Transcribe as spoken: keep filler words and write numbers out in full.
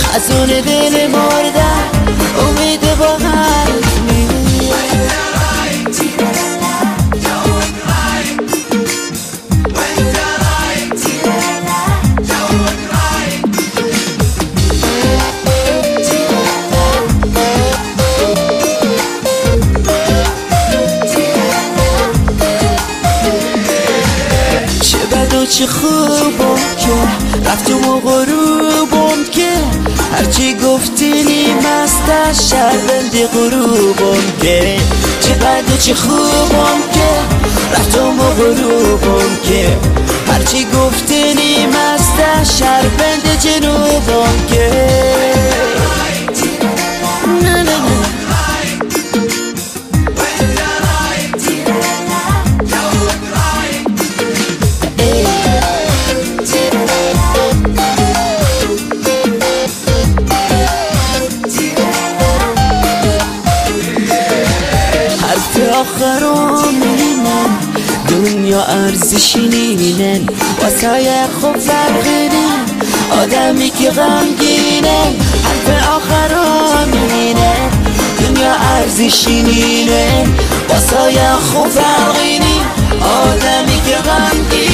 از اون دل مردن امید با هم چه خوبم که رفتم و غروبم که هرچی گفتینی مست از شربند غروبم که چه بد و چه خوبم که رفتم و غروبم که هرچی گفتینی مست از شربند جنوبم که نه نه نه آخرام اینن دنیا ارزشی نینن واسه خوب فرقینن آدمی که غمگینه حرف آخرام اینن دنیا ارزشی نینن واسه خوب فرقینن آدمی که غمگینه